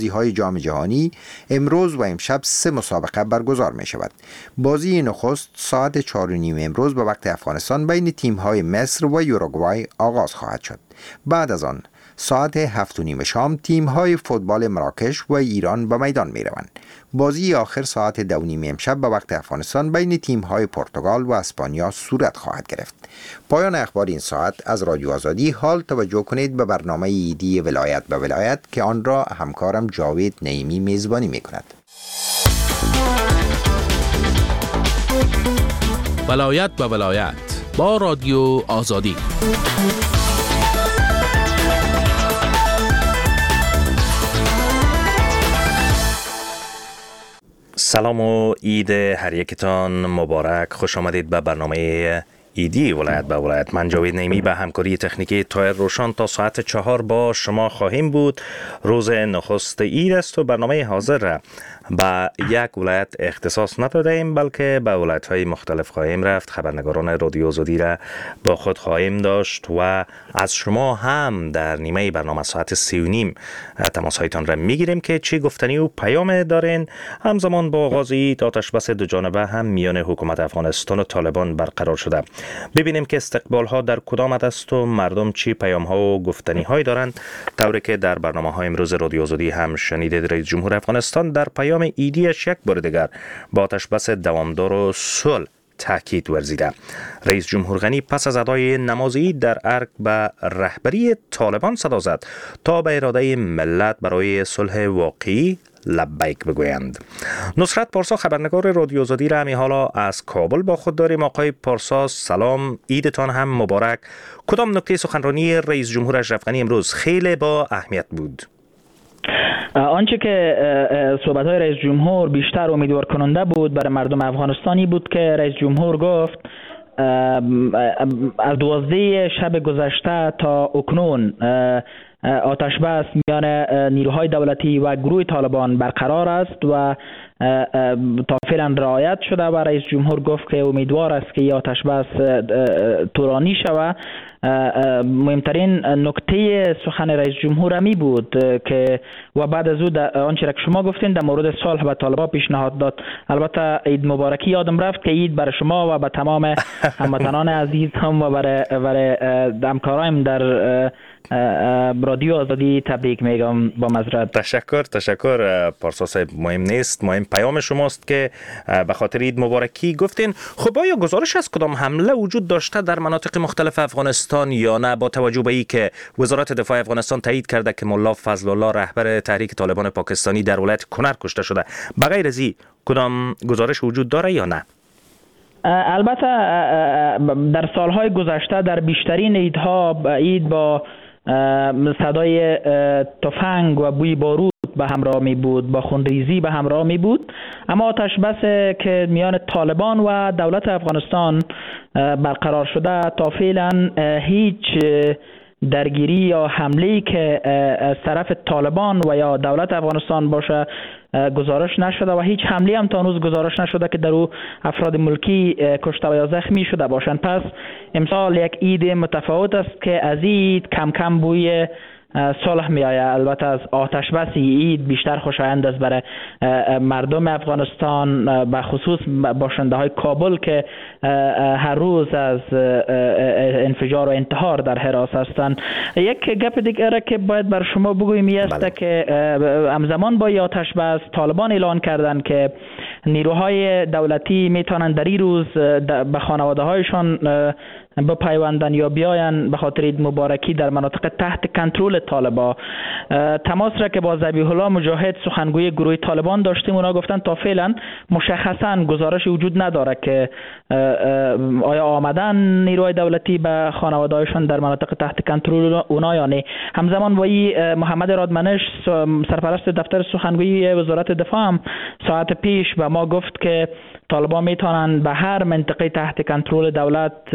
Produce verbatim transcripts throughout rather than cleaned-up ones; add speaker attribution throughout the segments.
Speaker 1: های جام جهانی امروز و امشب سه مسابقه برگزار می شود. بازی نخست ساعت چهار و نیم امروز به وقت افغانستان بین تیم های مصر و یوروگوای آغاز خواهد شد. بعد از آن ساعت هفت و نیم شام تیم های فوتبال مراکش و ایران به میدان می روند. بازی آخر ساعت دو و نیم امشب به وقت افغانستان بین تیم های پرتغال و اسپانیا صورت خواهد گرفت. پایان اخبار این ساعت از رادیو آزادی. حال توجه کنید به برنامه ایدی ولایت به ولایت که آن را همکارم جاوید نعیمی میزبانی می کند.
Speaker 2: ولایت به ولایت با رادیو آزادی. سلام و عید هر یکتان مبارک. خوش آمدید به برنامه ایدی ولایت به ولایت. من جاوید نعیمی به همکاری تکنیکی تایر روشان تا ساعت چهار با شما خواهیم بود. روز نخست عید است و برنامه حاضر را به یک ولایت اختصاص نداده ایم بلکه به ولایت های مختلف خواهیم رفت. خبرنگاران رادیو آزادی را با خود خواهیم داشت و از شما هم در نیمه برنامه ساعت سی و نیم تماس هایتان را میگیریم که چی گفتنی و پیام دارین. همزمان با آغاز عید آتش بس دو جانبه هم میان حکومت افغانستان و طالبان برقرار شده. ببینیم که استقبال ها در کدام است و مردم چی پیام ها و گفتنی های دارند. طوری که در برنامه های امروز رادیو آزادی هم شنیدید، رئیس جمهور افغانستان در پیام ایدیش یک بار دیگر با آتش بس دوامدار و صلح تاکید ورزیده. رئیس جمهور غنی پس از ادای نماز عید در ارگ به رهبری طالبان صدا زد تا به اراده ملت برای صلح واقعی لبیک بگویند. نصرت پارسا خبرنگار رادیو آزادی را همی حالا از کابل با خود داریم. آقای پارسا سلام، عیدتان هم مبارک. کدام نکته سخنرانی رئیس جمهور اشرف غنی امروز خیلی با اهمیت بود؟
Speaker 3: آنچه که صحبت‌های رئیس جمهور بیشتر امیدوار کننده بود برای مردم افغانستانی بود که رئیس جمهور گفت از دوازده شب گذشته تا اکنون آتش بس میان نیروهای دولتی و گروه طالبان برقرار است و تا فعلا رعایت شده و رئیس جمهور گفت که امیدوار است که این آتش بس طولانی شود. مهمترین نکته سخن رئیس جمهور می بود که و بعد از او آنچه را که شما گفتین در مورد صلح به طالبان پیشنهاد داد. البته عید مبارکی یادم رفت که عید برای شما و به تمام هموطنان عزیز هم و برای برای همکارایم در رادیو آزادی تبریک میگم با معذرت.
Speaker 2: تشکر تشکر پارسا صاحب، مهم نیست، مهم پیام شماست که به خاطر عید مبارکی گفتین. خب آیا گزارش از کدام حمله وجود داشته در مناطق مختلف افغانستان یا نه، با توجه به ای که وزارت دفاع افغانستان تایید کرده که ملا فضل الله رهبر تحریک طالبان پاکستانی در ولایت کنر کشته شده؟ بغیر از این کدام گزارش وجود داره یا نه؟
Speaker 3: البته در سالهای گذشته در بیشترین عیدها عید با صدای تفنگ و بوی بارود به همراه می بود، با خونریزی به همراه می بود. اما آتش بس که میان طالبان و دولت افغانستان برقرار شده تا فعلا هیچ درگیری یا حمله‌ای که از طرف طالبان و یا دولت افغانستان باشه گزارش نشده و هیچ حمله هم تا هنوز گزارش نشده که در او افراد ملکی کشته و یا زخمی شده باشند. پس امسال یک عید متفاوت است که از عید کم کم بوی صلح می آید. البته از آتش بس عید بیشتر خوشایند است برای مردم افغانستان، به خصوص باشنده های کابل که هر روز از انفجار و انتحار در حراس هستند. یک گپ دیگه که باید بر شما بگویم این است که همزمان با آتش بس طالبان اعلان کردند که نیروهای دولتی میتونن در این روز به خانواده هایشان بپیوندن یا بیاین به خاطر عید مبارکی در مناطق تحت کنترل طالبان. تماس را که با ذبیح الله مجاهد سخنگوی گروه طالبان داشتیم، اونا گفتن تا فعلا مشخصا گزارش وجود نداره که آیا آمدن نیروهای دولتی به خانواده‌هایشان در مناطق تحت کنترل اونا یا نه. همزمان با این محمد رادمنش سرپرست دفتر سخنگوی وزارت دفاع هم ساعت پیش به ما گفت که طالبان میتونن به هر منطقه تحت کنترل دولت رفت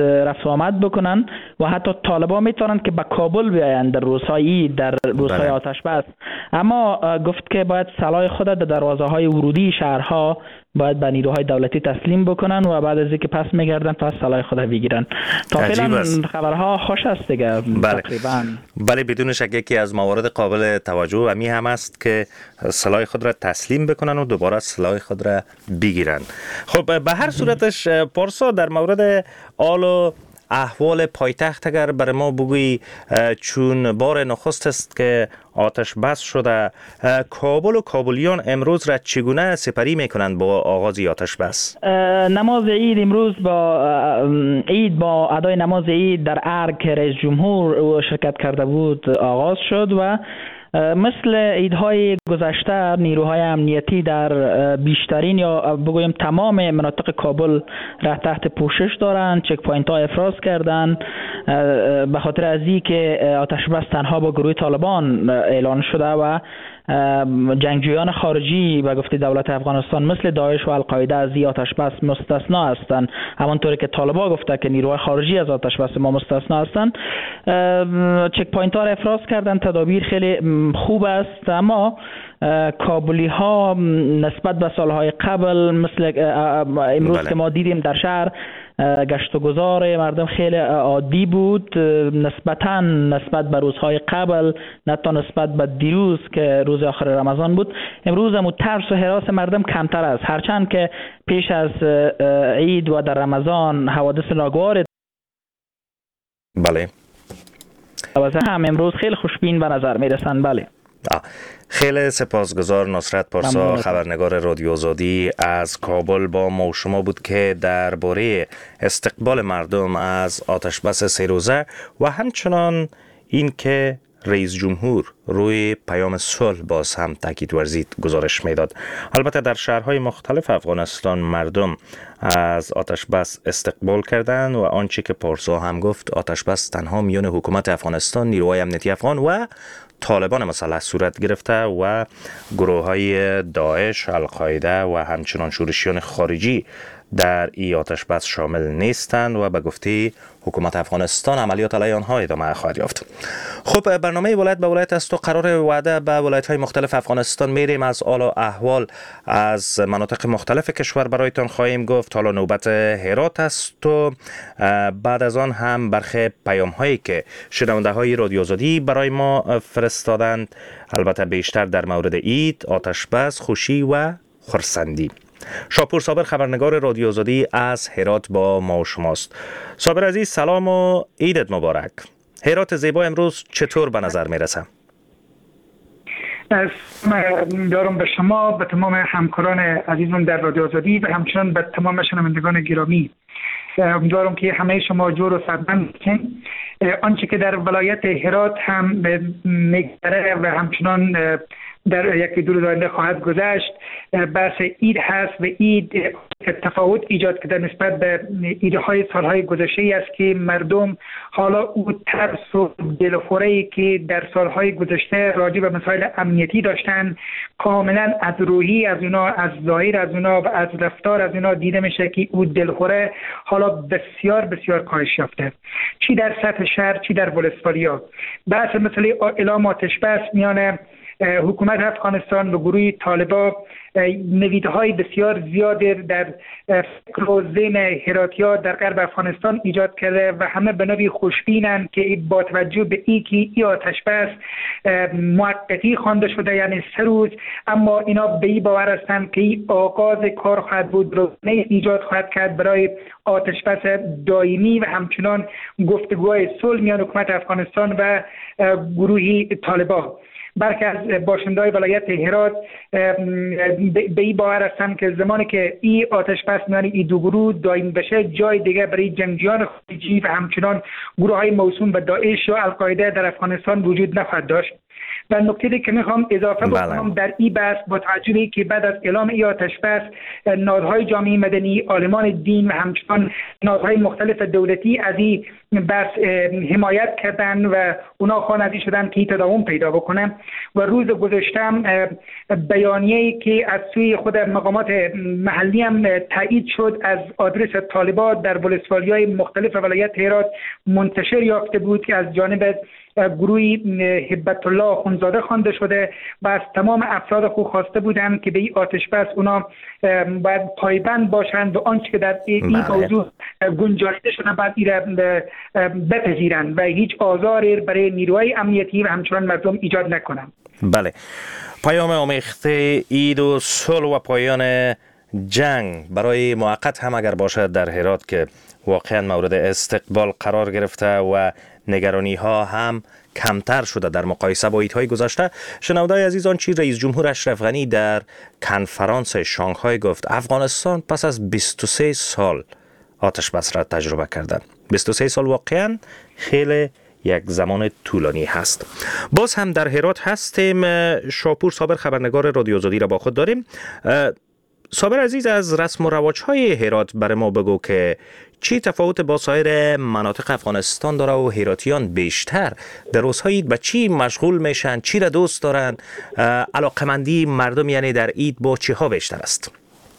Speaker 3: آمد بکنن و حتی طالبان میتونن که به کابل بیاین در روزهای در روزهای آتش بس. اما گفت که باید سلاح خود در دروازه های ورودی شهرها باید به نیروهای دولتی تسلیم بکنن و بعد از اینکه پس میگردن پس سلاح خود بگیرن. تا فعلا خبرها خوش است دیگه.
Speaker 2: بله. تقریبا بله بدون شک یکی از موارد قابل توجه امی هم است که سلاح خود را تسلیم بکنن و دوباره سلاح خود را بگیرن. خب به هر صورتش پارسا در مورد آل و احوال پایتخت اگر برای ما بگویی، چون بار نخست است که آتش بس شده، کابل و کابلیان امروز را چگونه سپری میکنند با آغاز آتش بس؟
Speaker 3: نماز عید امروز با عید با ادای نماز عید در ارگ رئیس جمهور شرکت کرده بود آغاز شد و مثل عیدهای گذشته نیروهای امنیتی در بیشترین یا بگویم تمام مناطق کابل را تحت پوشش دارند. چک پوینت ها افراز کردند به خاطر از این که آتش بس تنها با گروه طالبان اعلان شده و جنگجویان خارجی به گفته دولت افغانستان مثل داعش و القاعده از این آتش بس مستثنا هستند، همانطوری که طالبان گفته که نیروهای خارجی از آتش بس ما مستثنا هستند. چک پوینت ها را افراز کردند، تدابیر خیلی خوب است، اما کابلی ها نسبت به سالهای قبل مثل امروز بله. که ما دیدیم در شهر گشت و گذار مردم خیلی عادی بود نسبتاً نسبت به روزهای قبل، نه تا نسبت به دیروز که روز آخر رمضان بود. امروز هم ترس و هراس مردم کمتر است، هرچند که پیش از عید و در رمضان حوادث ناگوار
Speaker 2: بله
Speaker 3: هم امروز خیلی خوشبین به نظر میرسند. بله
Speaker 2: آه. خیلی سپاسگزار نصرت پارسا، خبرنگار رادیو آزادی از کابل با ما و شما بود که درباره استقبال مردم از آتش بس سه روزه و همچنان این که رئیس جمهور روی پیام صلح باز هم تاکید ورزید گزارش میداد. البته در شهرهای مختلف افغانستان مردم از آتش بس استقبال کردند و آنچه که پارسا هم گفت، آتش بس تنها میان حکومت افغانستان، نیروهای امنیتی افغان و طالبان مسلح صورت گرفته و گروه های داعش، القاعده و همچنان شورشیان خارجی در ای آتش بس شامل نیستند و به گفته حکومت افغانستان عملیات علیه آنها ادامه خواهد یافت. خب برنامه ولایت به ولایت است و قرار وعده به ولایت های مختلف افغانستان میریم، از حال و احوال از مناطق مختلف کشور برایتان خواهیم گفت. حالا نوبت هرات است و بعد از آن هم برخی پیام هایی که شنونده های رادیو آزادی برای ما فرستادند، البته بیشتر در مورد عید، آتش بس، خوشی و خرسندی. شاپور صابر خبرنگار رادیو آزادی از هرات با ما و شماست. صابر عزیز سلام و عیدت مبارک. هرات زیبا امروز چطور به نظر میرسه؟
Speaker 4: دارم به شما، به تمام همکاران عزیزم در رادیو آزادی و همچنان به تمام شنوندگان گرامی. امیدوارم که همه شما جور و سربلند باشین. آنچه که در ولایت هرات هم میگذره و همچنان در یکی دو روز آینده خواهد گذشت، بحث عید هست و عید تفاوت ایجاد کرده نسبت به عیدهای سالهای گذشته است که مردم حالا او ترس و دلخوره‌ای که در سالهای گذشته راجع به مسائل امنیتی داشتن کاملا از روحی از اونا، از ظاهر از اونا و از رفتار از اونا دیده میشه که او دلخوره حالا بسیار بسیار کاهش یافته، چی در سطح شهر چی در ولسوالی‌ها. بحث مسئله اعلام آتش بس میان حکومت افغانستان و گروه طالبان نویدهای بسیار زیاد در فکر و ذهن هراتی‌ها در غرب افغانستان ایجاد کرده و همه به نوعی خوشبینند که با توجه به این که این آتش بس موقتی خوانده شده، یعنی سه روز، اما اینا به این باور هستند که این آغاز کار خواهد بود، روزنه ایجاد خواهد کرد برای آتش بس دائمی و همچنان گفتگوهای صلح میان حکومت افغانستان و گروه طالبان. برخی از باشنده‌های ولایت هرات به این باور هستند که زمانی که این آتش بس میان این دو گروه دائم بشه، جای دیگه برای جنگجویان خارجی و همچنان گروه‌های موسوم به داعش و القاعده در افغانستان وجود نخواهد داشت. و نکته که میخوام اضافه بکنم در این بحث، با توجه که بعد از اعلام ای آتش بس نهادهای جامعه مدنی، عالمان دین و همچنان نهادهای مختلف دولتی از این بحث حمایت کردن و اونا خواننده شدن که تداوم پیدا بکنه و روز گذشتم بیانیه‌ای که از سوی خود مقامات محلی هم تایید شد از آدرس طالبان در ولسوالی‌های مختلف ولایت هرات منتشر یافته بود که از جانب گروهی هبت الله خونزاده خوانده شده و از تمام افراد خود خواسته بودند که به این آتش بس اونا باید پایبند باشند و آنچه که در این موضوع گنجانیده شده باید این بپذیرند و هیچ آزاری برای نیروهای امنیتی و همچنان مردم ایجاد نکنند.
Speaker 2: بله، پیام آمیخته عید و صلح و پایان جنگ برای موقت هم اگر باشد در هرات که واقعا مورد استقبال قرار گرفته و نگرانی ها هم کمتر شده در مقایسه با عیدهای گذشته. شنوندگان عزیزان، چی رئیس جمهور اشرف غنی در کنفرانس شانگهای گفت افغانستان پس از بیست و سه سال آتش بس را تجربه کردن. بیست و سه سال واقعا خیلی یک زمان طولانی هست. باز هم در هرات هستیم. شاپور صابر خبرنگار رادیو آزادی را با خود داریم. صابر عزیز، از رسم و رواج‌های هرات برای ما بگو که چی تفاوت با سایر مناطق افغانستان داره و هراتیان بیشتر در روزهای عید به چی مشغول میشن، چی را دوست دارن، علاقمندی مردم یعنی در عید با چی ها بیشتر است؟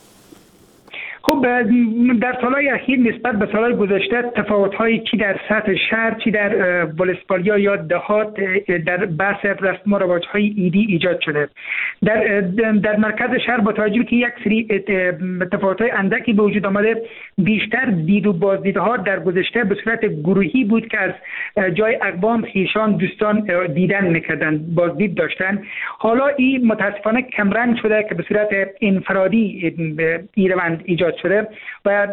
Speaker 4: خب در سالهای اخیر نسبت به سالهای گذشته تفاوت‌هایی چی در سطح شهر چی در ولسوالی‌ها یا دهات در بحث رسم و رواج‌های عیدی ایجاد شده. در در مرکز شهر با توجه که یک سری تفاوت‌های اندکی به وجود آمده، بیشتر دید و بازدیدها در گذشته به صورت گروهی بود که از جای اقوام، خویشان، دوستان دیدن می‌کردن، بازدید داشتن. حالا این متاسفانه کمرنگ شده که به صورت انفرادی ایروند ایجاد شده و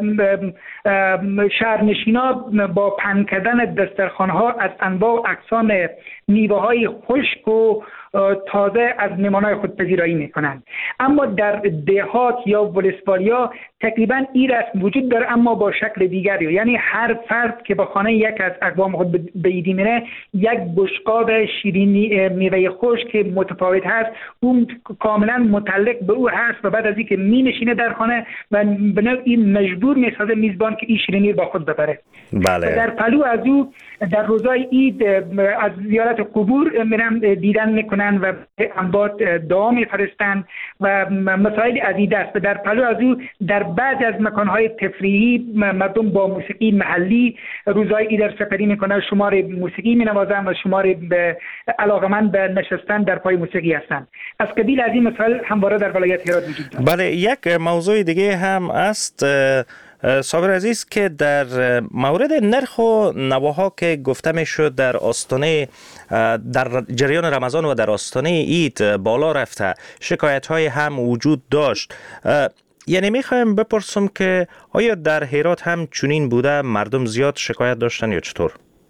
Speaker 4: شهرنشینا با پهن کردن دسترخوان‌ها از انواع و اقسام میوه‌های خشک و تازه از مهمانای خود پذیرایی میکنند. اما در دهات یا ولسوالیا تقریبا این رسم وجود داره، اما با شکل دیگری، یعنی هر فرد که به خانه یک از اقوام خود به عیدی میره یک بشقاب شیرینی میوه خشک متفاوت هست، اون کاملا متعلق به او هست و بعد از اینکه می نشینه در خانه و به نوعی مجبور میسازه میزبان که این شیرینی با خود ببره.
Speaker 2: بله.
Speaker 4: و در پلو از او در روزهای عید از زیارت قبور میرن دیدن میکنن و انبات دعا میفرستن و مسائل عدیده است. در پلو از او در بعضی از مکانهای تفریحی مردم با موسیقی محلی روزهای عید سپری میکنن، شمار موسیقی مینوازن و شمار علاقمند به نشستن در پای موسیقی هستند. از قبیل از این مسائل همواره در ولایت هرات وجود دارد.
Speaker 2: بله، یک موضوع دیگه هم است صابر عزیز که در مورد نرخ و نواها که گفته می شد در آستانه در جریان رمضان و در آستانه عید بالا رفته، شکایت های هم وجود داشت. یعنی می خوایم بپرسم که آیا در هرات هم چنین بوده، مردم زیاد شکایت داشتن یا چطور؟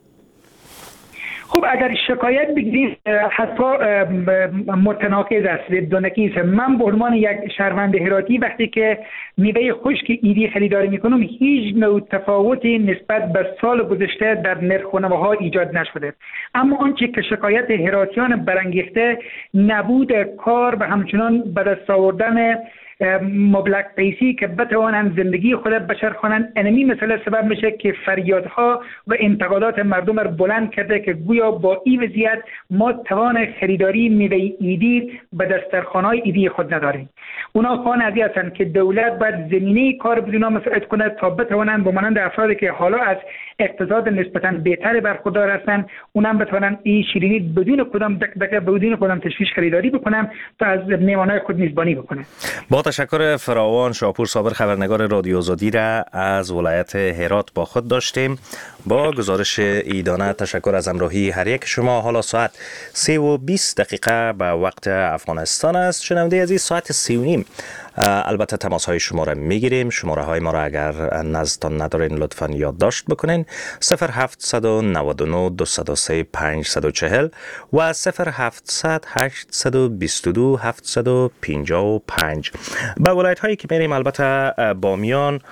Speaker 4: خب اگر شکایت بگیریم حتی متناقض است، دونکی است. من به عنوان یک شهروند هراتی وقتی که میوه خشک عیدی خریداری میکنم هیچ نوع تفاوتی نسبت به سال گذشته در نرخ و نواها ایجاد نشده. اما آنچه که شکایت هراتیان برانگیخته نبود کار و همچنان به دست آوردن مبلغ پیسی که بتوانند زندگی خود بچرخانند، انمی مسئله سبب میشه که فریادها و انتقادات مردم را بلند کرده که گویا با این وضعیت ما توان خریداری میوه عیدی به دسترخوان‌های عیدی خود نداریم. اونا خوان ازی هستند که دولت باید زمینه کار بدون مساعد کنه تا بتوانند با مانند افرادی که حالا از اقتصاد نسبتاً بهتر برخوردار هستند اونم بتوانند این شیرینی بدون کدام دک دک بدون کدام تشویش خریداری بکنن تا از مهمانای خود میزبانی بکنه.
Speaker 2: با تشکر فراوان، شاپور صابر خبرنگار رادیو آزادی را از ولایت هرات با خود داشتیم. با گزارش عیدانه تشکر از همراهی هر یک شما. حالا ساعت سه و بیست دقیقه به وقت افغانستان است. شنونده عزیز، ساعت سه و نیم البته تماس های شما را میگیریم. شماره های ما را اگر نزدتان ندارین لطفا یادداشت بکنین: صفر هفت نه نه دو صفر سه پنج چهار صفر و صفر هفتصد هشتصد و بیست و دو هفتصد و پنجاه و پنج. به ولایت هایی که میریم البته بامیان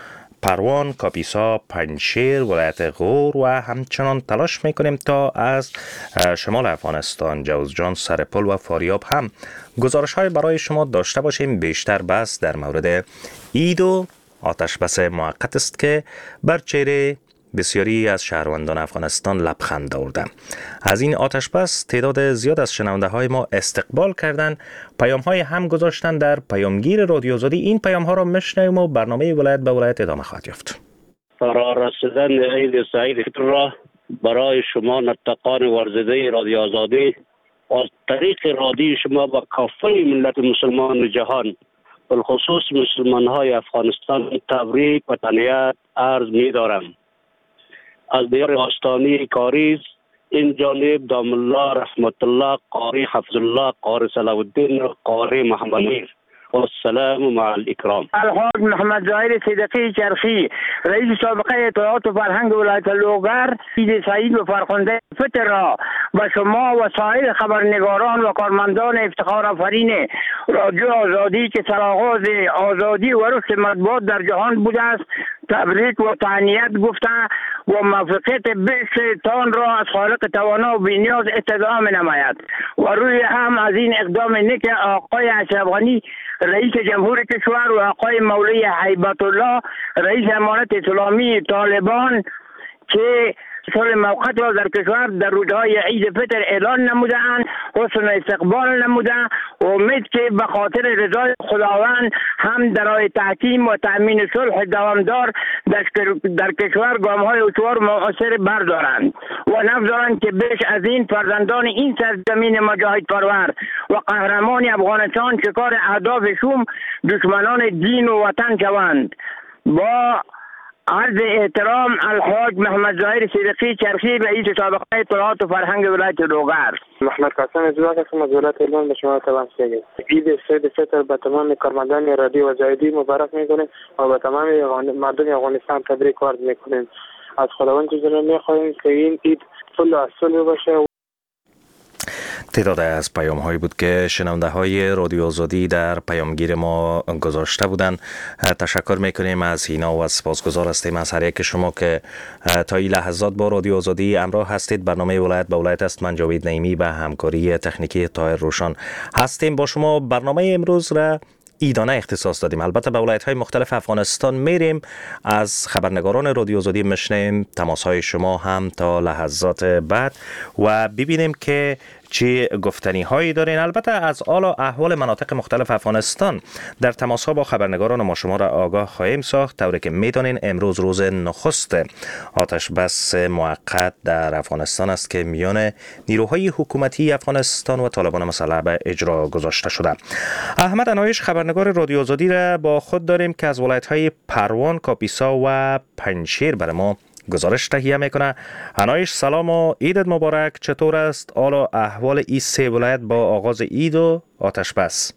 Speaker 2: پروان، کاپیسا، پنجشیر، ولایت غور و همچنان تلاش میکنیم تا از شمال افغانستان، جوزجان، سرپل و فاریاب هم گزارش های برای شما داشته باشیم. بیشتر بحث در مورد عید و آتش بس موقت است که بر چهره بسیاری از شهروندان افغانستان لبخند آورده. از این آتش بس تعداد زیاد از شنونده های ما استقبال کردند، پیام های هم گذاشتن در پیامگیر رادیو آزادی. این پیام ها را میشنویم و برنامه ولایت به ولایت ادامه خواهد یافت.
Speaker 5: فرا رسیدن عید سعید فطر را برای شما نطقان ورزیده رادیو آزادی از طریق رادیو شما با کافه ملت مسلمان جهان بالخصوص مسلمان های افغانستان تبریک و تهنیت عرض می دارم. از دیار آستانی کاریز این جانب دام الله رحمت الله قاری حفظ الله قاری صلاح الدین قاری محمدی و السلام مع الاکرام.
Speaker 6: الحاج محمد ظاهر صدقی چرخی رئیس سابقه اطلاعات و فرهنگ ولایت لوگر عید سعید و فرخنده فطر را و شما و سایر خبرنگاران و کارمندان افتخار آفرین رادیو آزادی که سرآغاز آزادی و رشد مطبوعات در جهان بوده است تبریک و تهنیت گفته و موفقیت بیشترتان را از خالق توانا و بی‌نیاز استدعا می‌نماید و روی هم از این اقدام نیک آقای اشرف غنی رئیس جمهور کشور و آقای مولوی هیبت الله رئیس امارت اسلامی طالبان که صلح موقت را در کشور در روزهای عید فطر اعلان نمودند حسن استقبال نموده و امید که به خاطر رضای خداوند هم برای تحکیم و تأمین صلح دوامدار در کشور گام‌های استوار مؤثر بردارند و نگذارند که بیش از این فرزندان این سرزمین مجاهد پرور و قهرمان افغانستان شکار اهداف شوم دشمنان دین و وطن شوند. با عرض احترام الحاج محمد ظاهر صدقی چرخی رئیس سابقه اطلاعات و فرهنگ ولایت لوگر.
Speaker 7: محمد قاسم ازواج هستم از ولایت هلمند به شما توصیه گرم. عید سعید فطر به تمام کارمندان رادیو آزادی مبارک میکنیم و به تمام مردم افغانستان تبریک عرض میکنیم. از خداوند جل میخواهیم که این عید فل و صلح باشه.
Speaker 2: تعداد از پیام هایی بود که شنونده های رادیو آزادی در پیامگیر ما گذاشته بودند. تشکر میکنیم از اینا و سپاسگزار هستیم از هر یک شما که تا این لحظات با رادیو آزادی همراه هستید. برنامه ولایت به ولایت است. من جاوید نعیمی به همکاری تکنیکی طاهر روشن هستیم. با شما برنامه امروز را ایدانه اختصاص دادیم. البته به ولایت‌های مختلف افغانستان میریم، از خبرنگاران رادیو آزادی میشنیم تماس‌های شما هم تا لحظات بعد و ببینیم که چی گفتنی هایی دارین. البته از حال و احوال مناطق مختلف افغانستان در تماس ها با خبرنگاران ما شما را آگاه خواهیم ساخت. طوری که میدانین امروز روز نخست آتش بس موقت در افغانستان است که میان نیروهای حکومتی افغانستان و طالبان مسلح به اجرا گذاشته شده. احمد انایش خبرنگار رادیو آزادی را با خود داریم که از ولایت های پروان، کاپیسا و پنجشیر برای ما گزارش تهیه میکنه. انایش سلام و عیدت مبارک. چطور است حال و احوال این سه ولایت با آغاز عید و آتش بس؟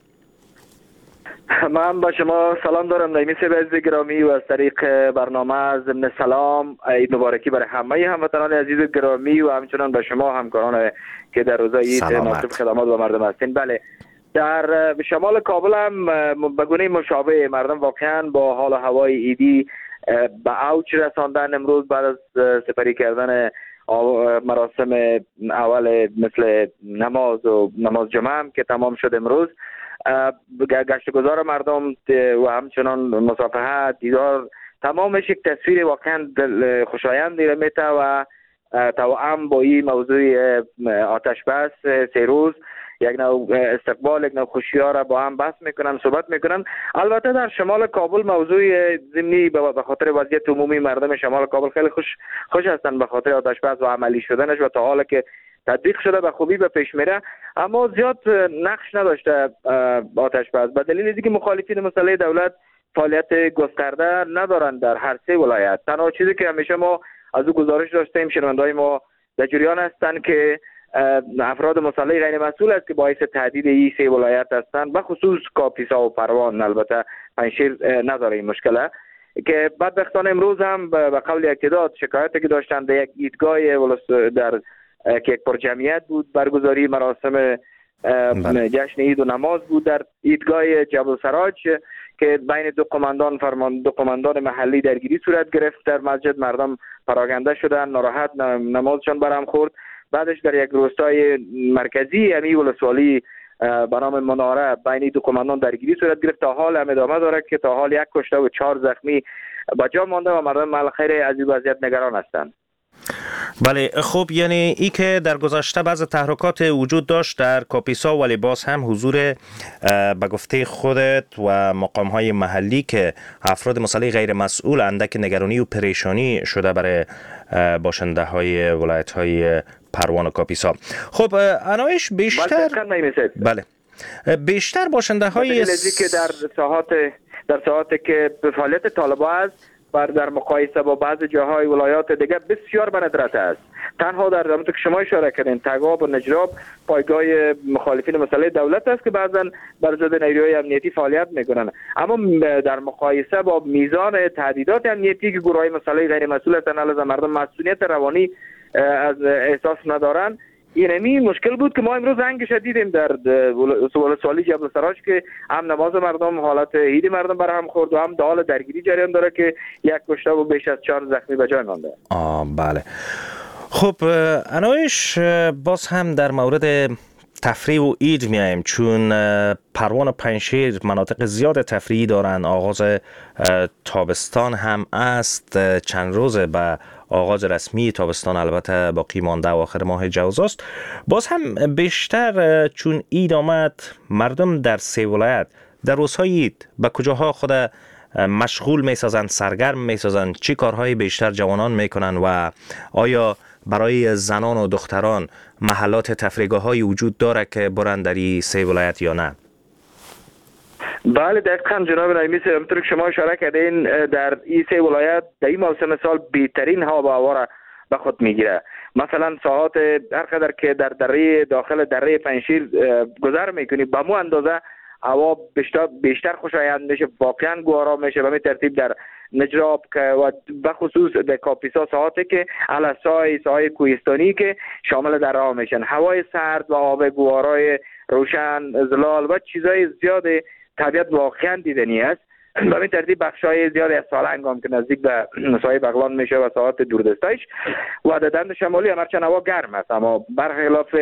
Speaker 8: من با شما سلام دارم نعیمی صاحب عزیز گرامی و از طریق برنامه ضمن سلام عید مبارکی برای همه هموطنان عزیز گرامی و همچنان به شما همکاران که در روزهای عید ناصب خدمات و مردم هستین. بله، در شمال کابل هم به گونه مشابه مردم واقعا با حال و هوای عیدی به اوج رساندن امروز بعد از سپری کردن مراسم اول مثل نماز و نماز جمعه هم که تمام شد امروز. گشت گذار مردم و همچنان مصافحه دیدار تمامش یک تصویر واقعا خوشایندی را میته و توأم با این موضوع آتش بس سه روز یک نوع استقبال، یک نوع خوشی‌ها را با هم بحث میکنن، صحبت میکنن. البته در شمال کابل موضوع ضمنی به خاطر وضعیت عمومی مردم شمال کابل خیلی خوش خوش هستند به خاطر آتش بس و عملی شدنش و تا حالا که تطبیق شده به خوبی به پیش میره، اما زیاد نقش نداشته آتش بس به دلیل اینکه مخالفین مسلح دولت فعالیت گسترده ندارند در هر سه ولایت. تنها چیزی که همیشه ما از او گزارش داشتیم شنونده‌های ما در جریان هستند که افراد مسلح غیر مسئول است که باعث تهدید این سه ولایت هستند، به خصوص کاپیسا و پروان. البته پنجشیر نداره این مشکله که بدبختانه امروز هم به قول یک تعداد شکایتی که داشتند یک ایدگاه در که یک پرجمعیت بود برگزاری مراسم جشن عید و نماز بود در ایدگاه جبل سراج که بین دو قماندان فرمان دو قماندان محلی درگیری صورت گرفت. در مسجد مردم پراکنده شدن، ناراحت نمازشان برهم خورد. بعدش در یک روستای مرکزی امی ولسوالی به نام مناره بین دو قماندان درگیری صورت گرفت. تا حال هم ادامه داره که تا حال یک کشته و چهار زخمی به جا مانده و مردم بالخیر از این وضعیت نگران هستند.
Speaker 2: بله، خب یعنی ای که در گذشته بعض تحرکات وجود داشت در کاپیسا، ولی باز هم حضور به گفته خودت و مقام های محلی که افراد مسئله غیر مسئول اندک نگرانی و پریشانی شده برای باشنده های ولایت های پروان و کاپیسا. خب انایش بیشتر بله بیشتر باشنده های
Speaker 8: س... که در ساحات در ساحاتی که به فعالیت طالبان است بر در مقایسه با بعض جاهای ولایات دیگه بسیار به ندرت است. تنها در همونطور که شما اشاره کردین تگاب و نجراب پایگاه مخالفین مسئله دولت است که بعضا بر ضد نیروهای امنیتی فعالیت میکنن، اما در مقایسه با میزان تهدیدات امنیتی که گروهای مسئله غیر مسئول هستند علیه مردم مسئولیت روانی از احساس ندارن، اینمی مشکل بود که ما امروز زنگش دیدیم در ولسوالی جبل سراج که هم نماز مردم حالت عید مردم برهم خورد و هم حال درگیری جریان داره که یک کشته و بیش از چهار زخمی به جای مانده.
Speaker 2: آه بله. خب انایش باز هم در مورد تفریح و عید میایم، چون پروان و پنجشیر مناطق زیاد تفریحی دارن، آغاز تابستان هم است، چند روزه به آغاز رسمی تابستان البته باقی مانده و آخر ماه جوزاست. باز هم بیشتر چون عید آمد مردم در سه ولایت در روزهای عید به کجاها خود مشغول میسازند، سرگرم میسازند، چی کارهای بیشتر جوانان میکنن و آیا برای زنان و دختران محلات تفریحگاه های وجود داره که برن در این سه ولایت یا نه؟
Speaker 8: بله دقیقاً جناب نایمی، همونطور که شما اشاره کردین در این سه ولایت در این موسم سال بهترین هوا و هوا را به خود میگیره. مثلا ساعات هر قدر که در دره داخل دره پنجشیر گذر میکنی به مو اندازه هوا بیشتر بیشتر خوشایند میشه، واقعا گوارا میشه. به همین ترتیب در نجراب که و به خصوص در کاپیسا ساعاتی که علسای ساحای کوهستانی که شامل در راه میشن، هوای سرد و آب گوارای روشن، زلال و چیزای زیاد طبیعت واقعا دیدنی است. به این ترتیب بخشای زیادی از سالنگ هم که نزدیک به ساحل بغلان میشه و ساحات دوردستایش و در دند شمالی هم هرچند هوا گرم است، اما برخلاف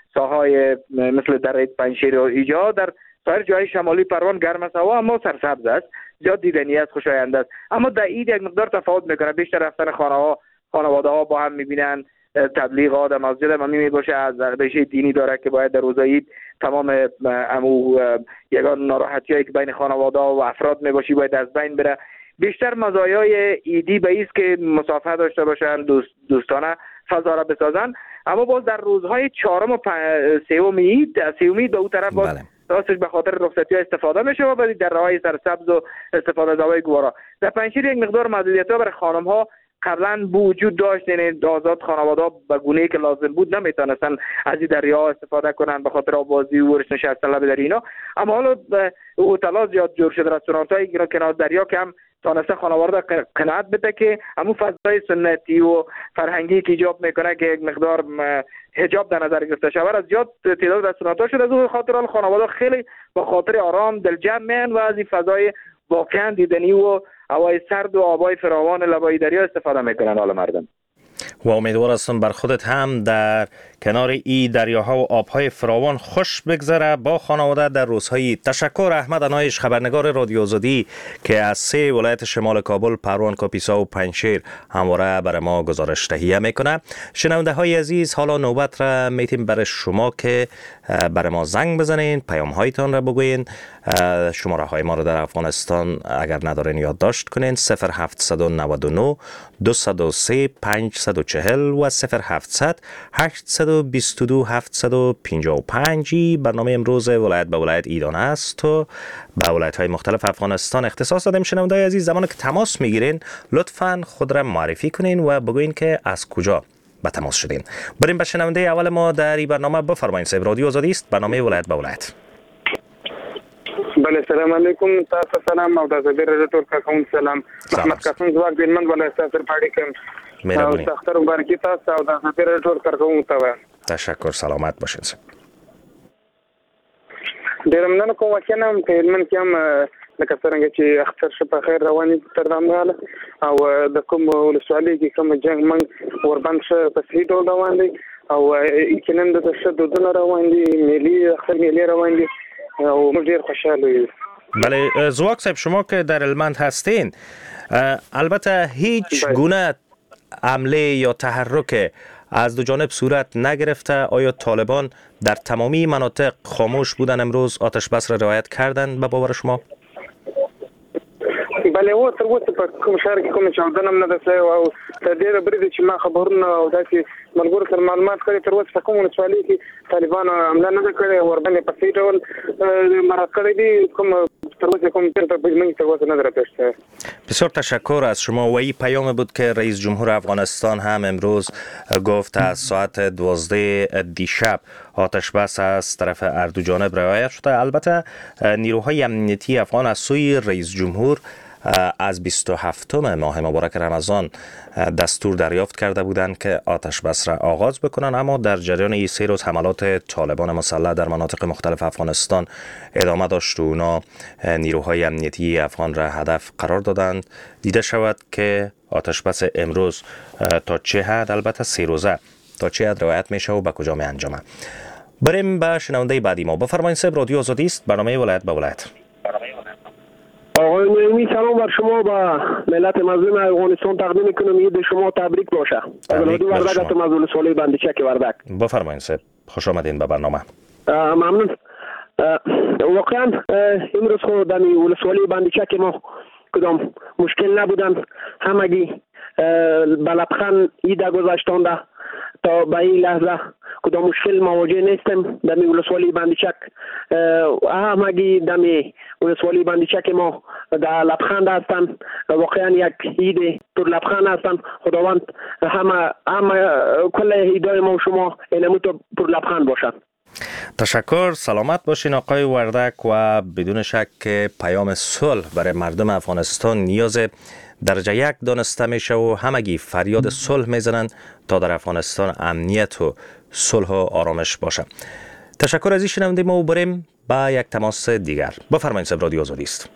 Speaker 8: ساحای مثل دره پنجشیر و ایجا در سایر جای شمالی پروان گرم است هوا، اما سرسبز است، زیاد دیدنی است، خوشایند است. اما در عید یک مقدار تفاوت میکنه، بیشتر رفتن خانه ها خانواده ها با هم میبینن، تبلیغات در مسجد هم می باشه، از ارزش دینی داره که باید در روزهای عید تمام امو یگان ناراحتیایی که بین خانواده و افراد می باشی باید از بین بره. بیشتر مزایای ایدی به ایست که مسافه داشته باشن، دوست دوستانه فضا را بسازن. اما باز در روزهای چهارم و سوم عید سوم عید به اون طرف باز راستش به خاطر رخصتی ها استفاده میشه و بعد در راههای سرسبز و استفاده از هوای گوارا. در پنجشیر یک مقدار محدودیت ها برای خانم ها قبلا وجود داشت، یعنی آزاد خانواده به گونه‌ای که لازم بود نمیتونستن از این دریا استفاده کنن به خاطر آبازی و ورش نشستن لب در اینا. اما حالا هتل‌ها زیاد جور شده، رستوران‌های کنار دریا که هم تونسته خانواده قناعت بده که همون فضای سنتی و فرهنگی که ایجاب میکنه که یک مقدار حجاب در نظر گرفته شود از زیاد تعداد رستوران‌ها شده. از اون خاطر خانواده خیلی با خاطر آرام دلجمع میان و از این فضای واقعا دیدنی و هوای سرد و آبای فراوان لبای دریا استفاده میکنن حال مردم.
Speaker 2: و امیدوار هستم بر خودت هم در کنار ای دریاها و آبهای فراوان خوش بگذره با خانواده در روزهای. تشکر احمد انایش، خبرنگار رادیو آزادی که از سه ولایت شمال کابل، پروان، کاپیسا و پنجشیر همواره برای ما گزارش تهیه میکنه. شنونده های عزیز، حالا نوبت را میتیم برای شما که برای ما زنگ بزنین، پیام هایتان را بگوین. شماره های ما را در افغانستان اگر ندارین یادداشت کنین: صفر هفت نه نه دو صفر سه پنج چهار و صفر هفت هشت دو دو هفت پنج پنج. برنامه امروز ولایت به ولایت ایدان است و به ولایت های مختلف افغانستان اختصاص دادیم. شنونده های عزیز، زمانی که تماس میگیرین لطفاً خود را معرفی کنین و بگوین که از کجا به تماس شدین. بریم به شنونده اول ما در این برنامه. بفرمایید. صاحب، رادیو آزادی است، برنامه ولایت به ولایت.
Speaker 7: بله، سلام علیکم. تاسو سلام او تاسو ډیر ټول کوم سلام. محمد قاسم زواک دینمن ولایت سر پاړی کوم.
Speaker 2: مهربانی.
Speaker 7: تختر مبارکی تاسو او تاسو ډیر ټول کوم تاسو.
Speaker 2: تشکر، سلامت باشین.
Speaker 7: ډېر مننه کوم واقعا هم په هلمند کې هم لکه څرنګه چې اختر شپه خیر رواني تر دامناله او د کوم ولسوالۍ کې کوم جنگ منګ وربند شه په صحیح ډول روان دی او یقینا د تشددونه روان دي ملي اختر ملي روان دي او موږ ډېر خوشحاله یو.
Speaker 2: بله زواک صاحب شما که در هلمند هستین البته هیچ گونه حمله یا تحرک از دو جانب صورت نگرفته؟ آیا طالبان در تمامی مناطق خاموش بودن امروز آتش بس را رعایت کردند به باور شما؟
Speaker 7: بله او تر اوسه په کوم شهر کې کوم چاودنه هم نه ده شوې او تر ډېره بریده چې ما خبرونه او داسې ملګرو سره معلومات کړي تر اوسه په کوم ولسوالۍ کې طالبانو حمله نه ده کړې ورباندې په صحیح ډول مراد کړی دي کوم تر اوسه کوم چېرته په ژمنې تر اوسه نه ده راپېښ شوی.
Speaker 2: بسیار تشکر از شما. و این پیام بود که رئیس جمهور افغانستان هم امروز گفت از ساعت دوازده دیشب آتش بس از طرف هر دو جانب رعایت شده. البته نیروهای امنیتی افغان از سوی رئیس جمهور از بیست و هفتم ماه مبارک رمضان دستور دریافت کرده بودند که آتش بس را آغاز بکنند، اما در جریان این سه روز حملات طالبان مسلح در مناطق مختلف افغانستان ادامه داشت و اونا نیروهای امنیتی افغان را هدف قرار دادند. دیده شود که آتش بس امروز تا چه حد، البته سه روزه، تا چه حد روایت میشه و به کجا می انجامه. بریم به شنونده بعدی ما. بفرمایید صاحب، رادیو آزادی است، برنامه ولایت به ولایت.
Speaker 9: آقای نعیمی سلام بر شما و ملت مظلوم افغانستان تقدیم میکنم. عید شما تبریک باشه.
Speaker 2: تبریک بر شما.
Speaker 9: از ولسوالی بندیچک وردک.
Speaker 2: بفرمایید صاحب، خوش آمدین به برنامه.
Speaker 9: ممنون. واقعا امروز خود در ولسوالی بندیچک ما کدام مشکل نبودن، همگی به لبخند عید گذشتانده تا به این لحظه کدام مشکل مواجه نیستیم. در ولسوالی بندیچک همگی در ولسوالی بندیچک ما در لبخند هستند. واقعا یک عید پر لبخند هستند. خداوند همه همه کل عیدای ما و شما اینمو تو پر لبخند باشند.
Speaker 2: تشکر، سلامت باشین آقای وردک. و بدون شک پیام صلح برای مردم افغانستان نیاز درجه یک دانسته میشه و همگی فریاد صلح میزنن تا در افغانستان امنیت و صلح و آرامش باشه. تشکر از این شنونده ما و بریم با یک تماس دیگر. بفرمایید صاحب، رادیو آزادی است.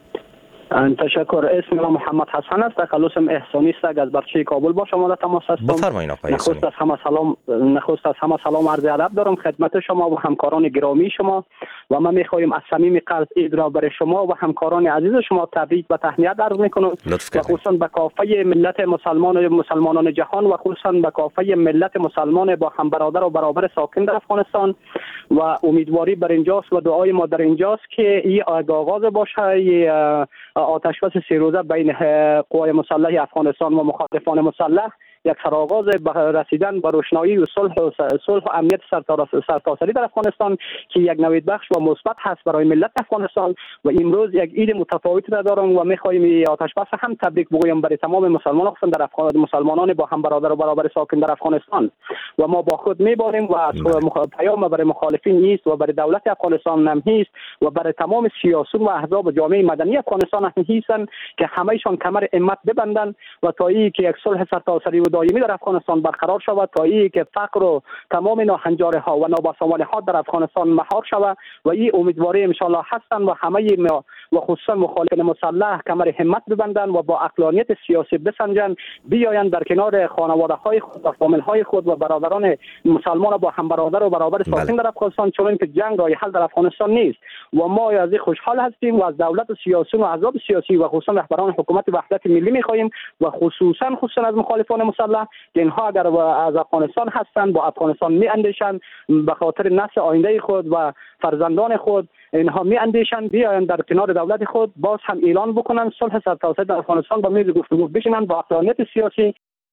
Speaker 10: تشکر. اسم من محمد حسن است، تخلصم احسانی است، از برچه کابل با شما در تماس هستم.
Speaker 2: بفرمایید آقای احسانی.
Speaker 10: نخست از همه سلام نخست از همه سلام عرض ادب دارم خدمت شما و همکاران گرامی شما و من میخوایم از صمیم قلب عید را برای شما و همکاران عزیز شما تبریک و تهنیت عرض میکنم و خصوصا به کافه ملت مسلمان مسلمانان جهان و خصوصا به کافه ملت مسلمان با هم برادر و برابر ساکن در افغانستان و امیدواری بر اینجاست و دعای ما در اینجاست که این آغاز باشه آتش بس سه روزه بین قوای مسلح افغانستان و مخالفان مسلح یک سرآغاز رسیدن به روشنایی و صلح و صلح و امنیت سرتاسری در افغانستان که یک نوید بخش و مثبت هست برای ملت افغانستان و امروز یک عید متفاوت را دارم و می‌خوایم آتش بس هم تبریک بگویم برای تمام مسلمانان در افغانستان، مسلمانان با هم برادر و برابر ساکن در افغانستان و ما با خود می‌باریم و پیام برای مخالفین است و برای دولت افغانستان هم است و برای تمام سیاسیون و احزاب جامعه مدنی افغانستان هم هستند که همه‌شان کمر همت ببندند و تا اینکه که یک صلح سرتاسری و دائمی در افغانستان برقرار شود، تا اینکه که فقر و تمام ناهنجاری‌ها و نابسامانی‌ها در افغانستان مهار شود و این امیدواری ان شاء الله هستند و همه و خصوصا مخالفین مسلح کمر همت ببندند و با عقلانیت سیاسی بسنجند، بیایند در کنار خانواده‌های خود و فامیل‌های خود و برادران مسلمان با هم برادر و برابر ساکن در افغانستان، چون که جنگ راه حل در افغانستان نیست و ما از این خوشحال هستیم و از دولت و سیاسیون و احزاب سیاسی و خصوصا رهبران حکومت وحدت ملی می‌خواهیم و خصوصا خصوصا از مخالفان مسلح که اینها اگر از افغانستان هستند با افغانستان می‌اندیشند به خاطر نسل آینده خود و فرزندان خود، اینها می‌اندیشند بیایند در کنار دولت خود باز هم اعلان بکنند صلح سرتاسری در افغانستان با میز گفتگو بشینند با عقلانیت سیاسی.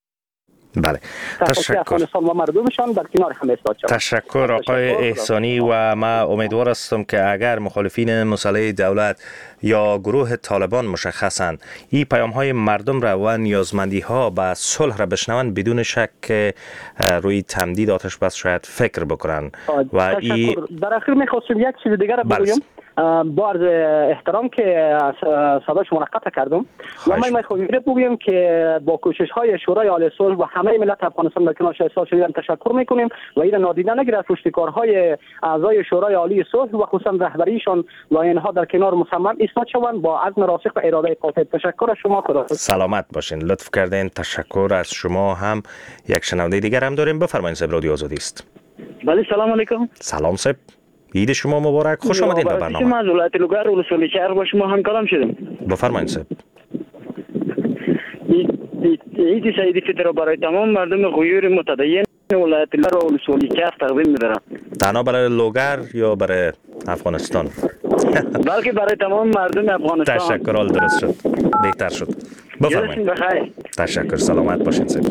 Speaker 2: بله، تشکر.
Speaker 10: و مردمشان در کنار هم ایستاد شود.
Speaker 2: تشکر آقای احسانی و ما امیدوار هستم که اگر مخالفین مسلح دولت یا گروه طالبان مشخصاً این پیام های مردم را و نیازمندی ها به صلح را بشنوند، بدون شک روی تمدید آتش بس شاید فکر بکنن.
Speaker 10: و ای در اخیر میخواستم یک چیز دیگر را بگویم. با عرض احترام که صدا شما را قطع کردم و من میخوام بگویم که با کوشش های شورای عالی صلح و همه ملت افغانستان در کنار شاه شریف تشکر میکنیم و این نادیده نگیرید از پشتکارهای اعضای شورای عالی صلح و خصوصا رهبریشان و اینها در کنار مصمم ایستاد شوند با عزم راسخ و اراده قاطع. تشکر از شما. خدا
Speaker 2: سلامت باشین. لطف کردین. تشکر از شما. هم یک شنونده دیگر هم داریم. بفرمایید. صاحب رادیو آزادی است.
Speaker 11: بله سلام علیکم.
Speaker 2: سلام صاحب. عید شما مبارک. خوش آمدید به برنامه.
Speaker 11: ما از ولایت لوگر ولسوالی شهر با شما همکارم شدیم.
Speaker 2: بفرمایید صاحب.
Speaker 11: عید سعید فطر برای تمام مردم غیور متدین ولایت لوگر و ولسوالی شهر تقدیم می‌دارم.
Speaker 2: تنها برای لوگر یا برای افغانستان؟
Speaker 11: بلکه برای تمام مردم افغانستان.
Speaker 2: تشکر. حال درست شد. بهتر شد. بفرمایید.
Speaker 11: بخیر.
Speaker 2: تشکر. سلامت باشین صاحب.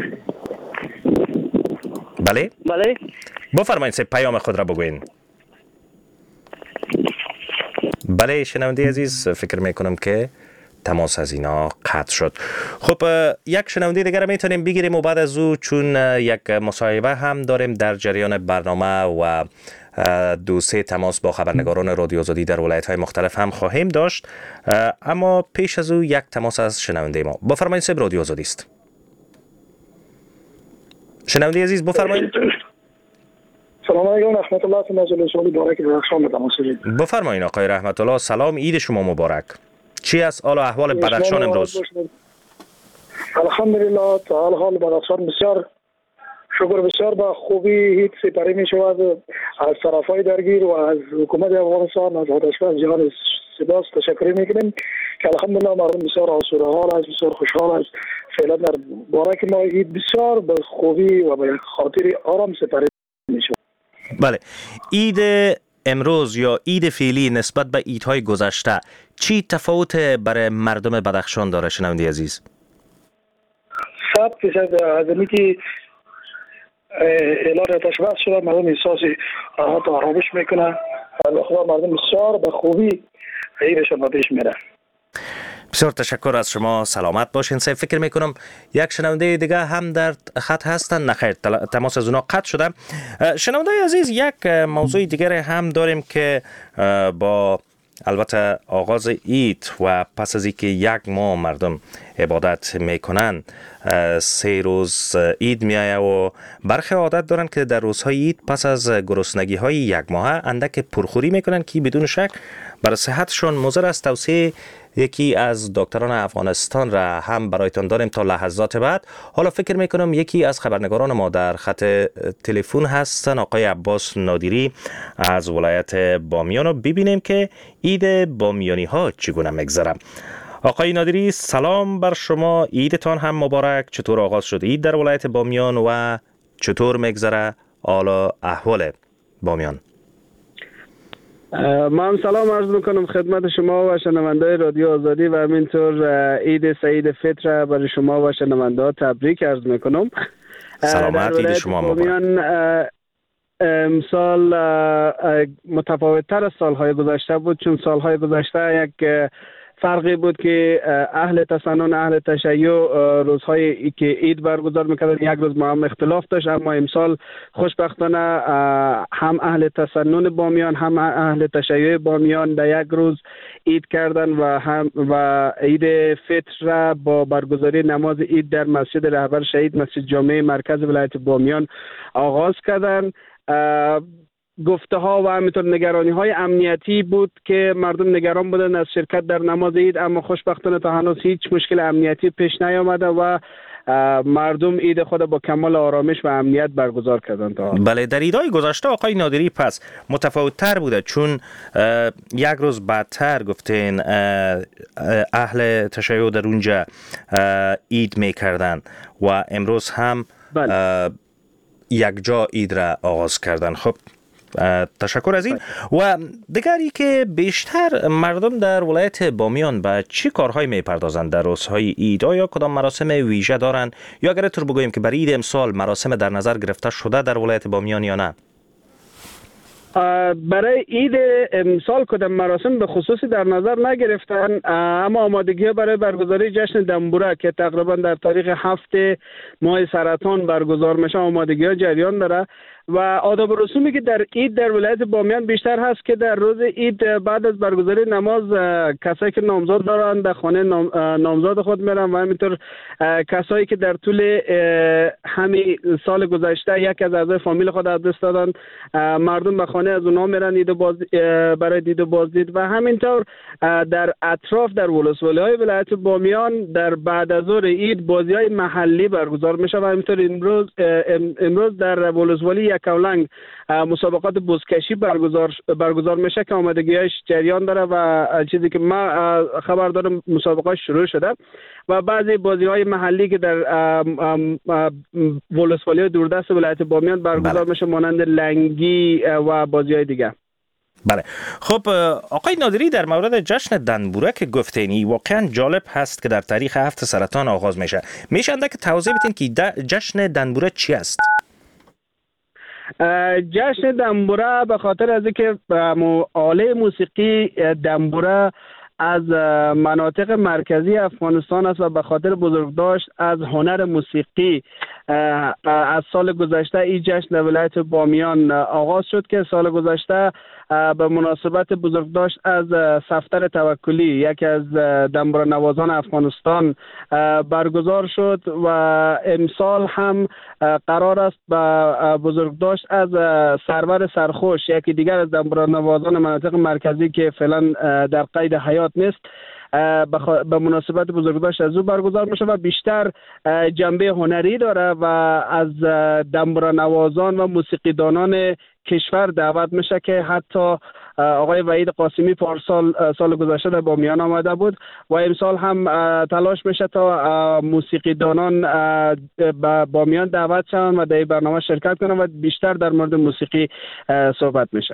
Speaker 2: بله؟
Speaker 11: بله.
Speaker 2: بفرمایید صاحب پیام خود را بگوین. بله شنونده عزیز، فکر میکنم که تماس از اینا قطع شد. خب یک شنونده دیگر میتونیم بگیریم و بعد از او چون یک مصاحبه هم داریم در جریان برنامه و دو سه تماس با خبرنگاران رادیو آزادی در ولایت‌های مختلف هم خواهیم داشت، اما پیش از او یک تماس از شنونده ما. بفرمایید صاحب رادیو آزادی است. شنونده عزیز بفرمایید.
Speaker 12: سلام علیکم رحمت الله تعالی سوالی بارک درخشان بدم.
Speaker 2: بفرمایید آقای رحمت الله. سلام، عید شما مبارک. چی است حال و احوال بدخشان امروز؟
Speaker 12: الحمدلله تعالی حال بدخشان بسیار شکر بسیار با خوبی هیچ سپری می شود از طرفای درگیر و از حکومت افغانستان از دانشگاه جهان سپاس تشکر می کنیم که الحمدلله مردم بسیار آسوده حال است، بسیار خوشحال است. فعلا در بارک ما عید بسیار به خوبی و به خاطر آرام سپری می شود.
Speaker 2: بله، عید امروز یا عید فعلی نسبت به عیدهای گذشته چی تفاوت برای مردم بدخشان داره شنونده عزیز؟
Speaker 12: صد فیصد از اینکه اعلان تشبیه شده مردم احساس راحت و آرامش میکنه و خدا مردم بسیار به خوبی عیدشان پیش میره.
Speaker 2: بسیار تشکر از شما. سلامت باشین صاحب. فکر میکنم یک شنونده دیگه هم در خط هستن. نخیر تماس از اونا قطع شده. شنونده عزیز یک موضوع دیگر هم داریم که با البته آغاز عید و پس از اینکه یک ماه مردم عبادت میکنن سه روز عید میایه و برخی عادت دارن که در روزهای عید پس از گرسنگی های یک ماه اندک پرخوری میکنن که بدون شک برای صحتشون مضر است. توصیه یکی از دکتران افغانستان را هم برایتان داریم تا لحظات بعد. حالا فکر میکنم یکی از خبرنگاران ما در خط تلفن هستن، آقای عباس نادری از ولایت بامیان، رو ببینیم که عید بامیانی ها چگونه میگذره. آقای نادری سلام بر شما، عیدتان هم مبارک. چطور آغاز شد عید در ولایت بامیان و چطور میگذره حالا احوال بامیان؟
Speaker 13: من سلام عرض میکنم خدمت شما و شنونده رادیو آزادی و همینطور عید سعید فطر برای شما و شنونده ها تبریک عرض میکنم.
Speaker 2: سلامت، عید شما مبارک.
Speaker 13: امسال متفاوت تر از سالهای گذشته بود، چون سالهای گذشته یک فرقی بود که اهل تسنن اهل تشیع روزهایی که عید برگزار میکردن یک روز ما هم اختلاف داشت، اما امسال خوشبختانه هم اهل تسنن بامیان هم اهل تشیع بامیان در یک روز عید کردن و هم و عید فطر با برگزاری نماز عید در مسجد رهبر شهید مسجد جامع مرکز ولایت بامیان آغاز کردن. گفته ها و همینطور نگرانی های امنیتی بود که مردم نگران بودن از شرکت در نماز عید، اما خوشبختانه تا هنوز هیچ مشکل امنیتی پیش نیامده و مردم عید خود با کمال آرامش و امنیت برگزار کردند. تا
Speaker 2: بله، در عیدهای گذشته آقای نادری پس متفاوت تر بوده، چون یک روز بعدتر گفتین اهل تشیع در اونجا عید میکردن و امروز هم بله. یک جا عید را آغاز کردن. خب تشکر از این. و دیگری که بیشتر مردم در ولایت بامیان به چی کارهای میپردازند در روزهای عید؟ یا کدام مراسم ویژه دارند، یا اگر طور بگوییم که برای عید امسال مراسم در نظر گرفته شده در ولایت بامیان یا نه؟
Speaker 13: برای عید امسال کدام مراسم به خصوصی در نظر نگرفتن، اما آمادگی برای برگزاری جشن دنبوره که تقریبا در تاریخ هفت ماه سرطان برگزار میشه آمادگی ها جریان داره و آداب و رسومی که در عید در ولایت بامیان بیشتر هست که در روز عید بعد از برگزاری نماز کسایی که نامزاد دارن در خانه نام، نامزاد خود میرن و همینطور کسایی که در طول همین سال گذشته یک از اعضای فامیل خود از دست دادن مردم به خانه از اونها میرن دید و باز برای دید و بازدید و همینطور در اطراف در ولسوالی‌های ولایت بامیان در بعد از ظهر عید بازی‌های محلی برگزار میشه و همینطور امروز امروز در ولسوالی یکاولنگ مسابقات بزکشی برگزار برگزار میشه که آمادگی‌هاش جریان داره و چیزی که ما خبر دارم مسابقات شروع شده و بعضی بازی‌های محلی که در ولسوالی دوردست ولایت بامیان برگزار میشه مانند لنگی و بازی‌های دیگه.
Speaker 2: بله. خب آقای نادری، در مورد جشن دنبوره که گفتینی واقعا جالب هست که در تاریخ هفت سرطان آغاز میشه. میشه اندک توضیح بدین که جشن دنبوره چی است؟
Speaker 13: جشن دنبوره به خاطر از اینکه آله موسیقی دنبوره از مناطق مرکزی افغانستان است و به خاطر بزرگداشت از هنر موسیقی از سال گذشته این جشن در ولایت بامیان آغاز شد که سال گذشته به مناسبت بزرگداشت از صفتر توکلی یکی از دنبوره نوازان افغانستان برگزار شد و امسال هم قرار است به بزرگداشت از سرور سرخوش یکی دیگر از دنبوره نوازان مناطق مرکزی که فعلا در قید حیات نیست به مناسبت بزرگداشت از او برگزار میشه و بیشتر جنبه هنری داره و از دنبوره نوازان و موسیقیدانان کشور دعوت میشه که حتی آقای وحید قاسمی پارسال سال گذشته در بامیان آمده بود و امسال هم تلاش میشه تا موسیقیدانان به بامیان دعوت شوند و در این برنامه شرکت کنند و بیشتر در مورد موسیقی صحبت میشه.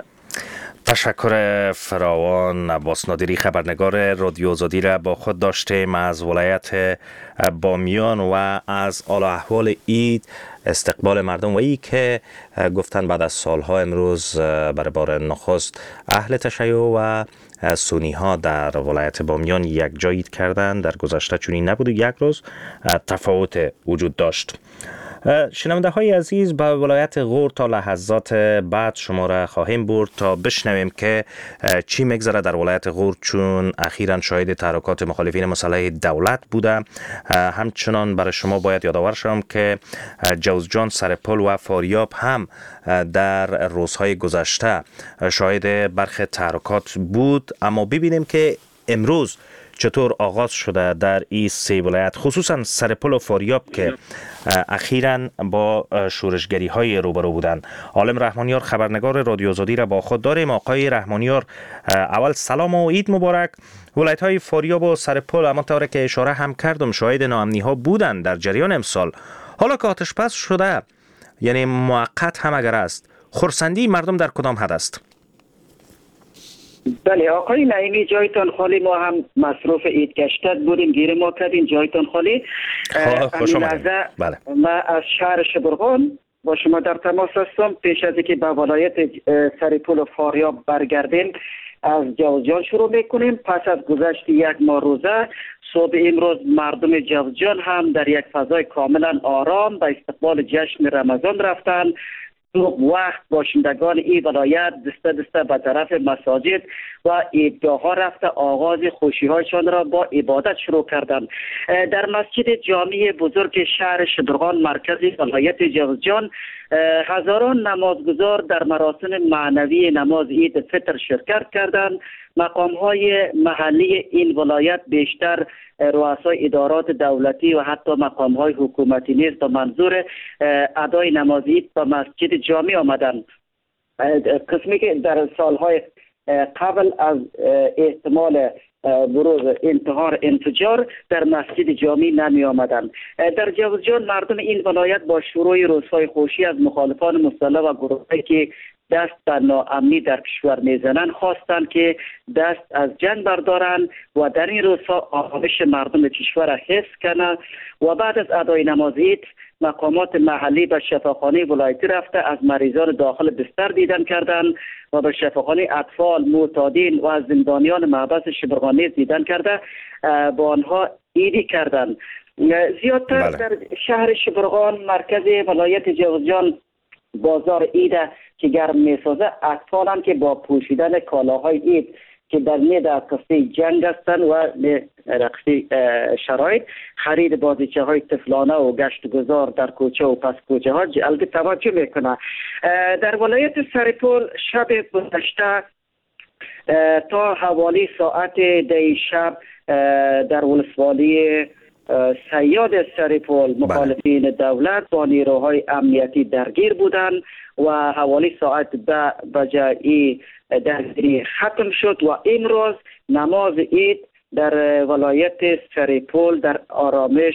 Speaker 2: تشکر فراوان. عباس نادری خبرنگار رادیو آزادی را با خود داشتیم از ولایت بامیان و از حال و احوال عید استقبال مردم و ای که گفتن بعد از سالها امروز برای بار نخست اهل تشیع و سنی ها در ولایت بامیان یک جا عید کردن. در گذشته چنین نبود، یک روز تفاوت وجود داشت. شنونده های عزیز، به ولایت غور تا لحظات بعد شما را خواهیم برد تا بشنویم که چی میگذره در ولایت غور، چون اخیراً شاهد تحرکات مخالفین مسلح دولت بوده. همچنان برای شما باید یادآور شوم که جوزجان، سرپل و فاریاب هم در روزهای گذشته شاهد برخی تحرکات بود. اما ببینیم که امروز چطور آغاز شده در این سه ولایت، خصوصا سرپل و فاریاب که اخیراً با شورشگری های روبرو بودن. عالم رحمانیار خبرنگار رادیو آزادی را با خود داریم. آقای رحمانیار، اول سلام و عید مبارک. ولایت های فاریاب و سرپل همانطور که اشاره هم کردم شاهد ناامنی ها بودن در جریان امسال. حالا که آتش بس شده، یعنی موقت هم اگر است، خرسندی مردم در کدام حد است؟
Speaker 11: بله آقای نعیمی، جایتان خالی. ما هم مصروف عید گشتت بودیم، گیر ما کردیم، جایتان خالی.
Speaker 2: خوش آمدید. بله.
Speaker 11: ما از شهر شبرغان با شما در تماس هستم. پیش از اینکه به ولایت سرپل و فاریاب برگردیم از جوزجان شروع میکنیم. پس از گذشت یک ماه روزه، صبح امروز مردم جوزجان هم در یک فضای کاملا آرام به استقبال جشن رمضان رفتن. وقت باشندگان این ولایت دسته دسته به طرف مساجد و عیدگاه ها رفته آغاز خوشی هایشان را با عبادت شروع کردند. در مسجد جامع بزرگ شهر شبرغان مرکز ولایت جوزجان هزاران نمازگزار در مراسم معنوی نماز عید فطر شرکت کردند. مقام های محلی این ولایت بیشتر رؤسای ادارات دولتی و حتی مقام های حکومتی نیز به منظور ادای نماز عید به مسجد جامع آمدند. قسمی که در سالهای قبل از احتمال بروز انتحار انفجار در مسجد جامع نمی آمدند. در جوزجان مردم این ولایت با شروع روزهای خوشی از مخالفان مسلح و گروهایی که دست بر ناامنی در کشور میزنند خواستند که دست از جنگ بردارند و در این روزها آرامش مردم کشور را حفظ کنند و بعد از ادای نماز عید مقامات محلی به شفاخانه ولایتی رفته از مریضان داخل بستر دیدن کردند و به شفاخانه اطفال، معتادین و از زندانیان محبس شبرغان نیز دیدن کرده با آنها عیدی کردند. زیادتر بله. در شهر شبرغان مرکز ولایت جوزجان بازار عید که گرم میسازه اطفال هم که با پوشیدن کالاهای عید که در مید قصه جنگ هستند و قصه شرایط خرید بازیچه های طفلانه و گشت گذار در کوچه و پس کوچه ها جلب توجه میکنه. در ولایت سرپل شب گذشته تا حوالی ساعت ده شب در ولسوالی سیاد سرپل مخالفین دولت با نیروهای امنیتی درگیر بودند و حوالی ساعت ده بجایی درگیری ختم شد و امروز نماز عید در ولایت سرپل در آرامش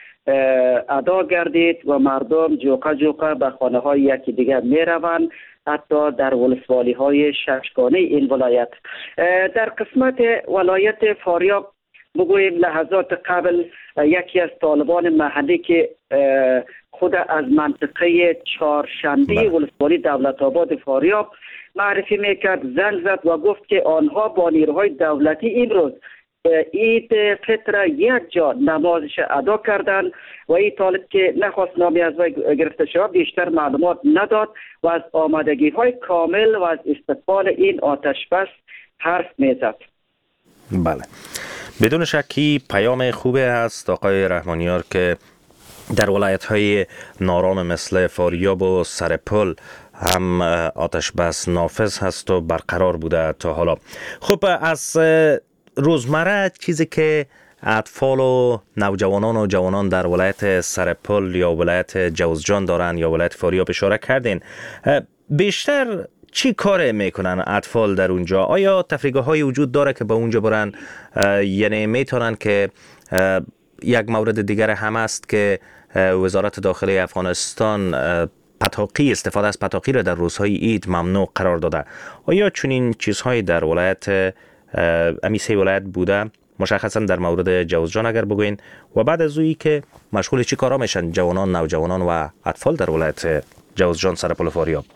Speaker 11: ادا گردید و مردم جوقه جوقه به خانه های یکی دیگر می روند، حتی در ولسوالی های ششگانه این ولایت. در قسمت ولایت فاریاب بگوییم لحظات قبل یکی از طالبان محلی که خود از منطقه چهارشنبه ولسوالی دولت آباد فاریاب معرفی میکرد، زنگ زد و گفت که آنها با نیروهای دولتی امروز عید فطر یک جا نمازش ادا کردند و این طالب که نخواست نامی از وی گرفته شود بیشتر معلومات نداد و از آمادگی های کامل و از استقبال این آتش بس حرف میزد.
Speaker 2: بله، بدون شکی پیام خوبه است آقای رحمانیار که در ولایت های نارام مثل فاریاب و سرپل هم آتش بس نافذ هست و برقرار بوده تا حالا. خب از روزمره چیزی که اطفال و نوجوانان و جوانان در ولایت سرپل یا ولایت جوزجان دارن یا ولایت فاریاب اشاره کردین، بیشتر چی کار میکنن اطفال در اونجا؟ آیا تفریحگاه های وجود داره که با اونجا برن؟ یعنی میتونن که یک مورد دیگر هم است که وزارت داخلی افغانستان پتاقی استفاده از پتاقی را در روزهای عید ممنوع قرار داده. آیا چنین چیزهایی در ولایت امی سه ولایت بوده؟ مشخصا در مورد جوزجان اگر بگوین و بعد از اویی که مشغول چی کارا میشن جوانان، نوجوانان و اطفال در ولایت جوزجان، سرپل و فاریاب؟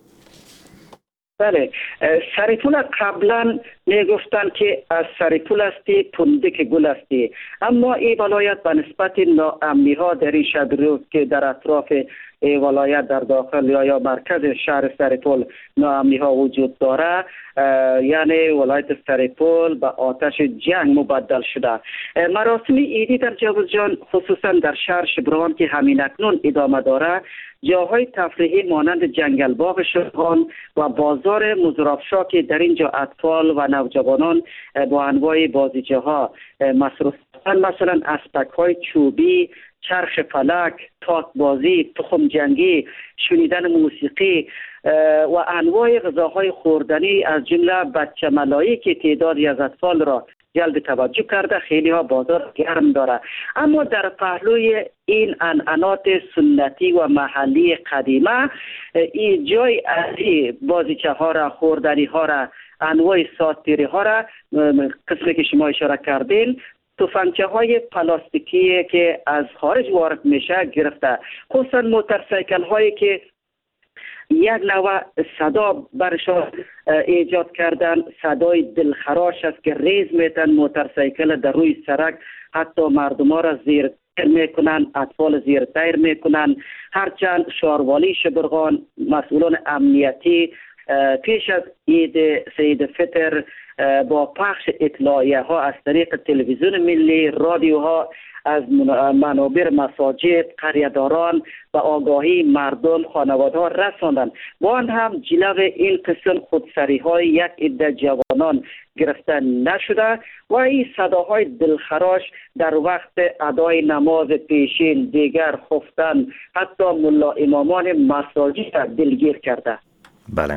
Speaker 11: بله، سرپل قبلا میگفتن که از سرپل هستی پوندک گل هستی، اما این ولایت به نسبت ناامنی ها در این شب روز که در اطراف ولایت در داخل یا یا مرکز شهر سرپل ناامنی ها وجود داره، یعنی ولایت سرپل به آتش جنگ مبدل شده. مراسم عیدی در جوزجان خصوصا در شهر شبرغان که همین اکنون ادامه داره، جاهای تفریحی مانند جنگل باغ شبرغان و بازار مزرافشا که در اینجا اطفال و نوجوانان با انواع بازیچه ها مصروف هستند، مثلا اسپک های چوبی، چرخ فلک، تاک بازی، تخم جنگی، شنیدن موسیقی و انواع غذاهای خوردنی از جمله بچه ملایی که تعدادی از اطفال را جلب توجه کرده. خیلی ها بازار گرم داره، اما در پهلوی این عنعنات سنتی و محلی قدیمه این جای از بازیچه ها را، خوردنی ها را، انواع ساتیری ها را، قسمی که شما اشاره کردین، تفنگچه های پلاستیکی که از خارج وارد میشه گرفته، خصوصا موتورسیکل هایی که یک نوع صدا برشان ایجاد کردن، صدای دلخراش است که ریز میتن موتورسیکل در روی سرک، حتی مردم ها را زیر تیر میکنن، اطفال زیر تیر میکنن. هرچند شاروالی شبرغان، مسئولان امنیتی پیش از عید سید فطر با پخش اطلاعیه ها از طریق تلویزیون ملی، رادیوها، از منابر مساجد، قریه‌داران و آگاهی مردم، خانواده ها رساندن. با آن هم جلو این قسم خودسری های یک عده جوانان گرفته نشده و این صداهای دلخراش در وقت ادای نماز پیشین دیگر خفتن، حتی ملا امامان مساجد دلگیر کرده.
Speaker 2: بله،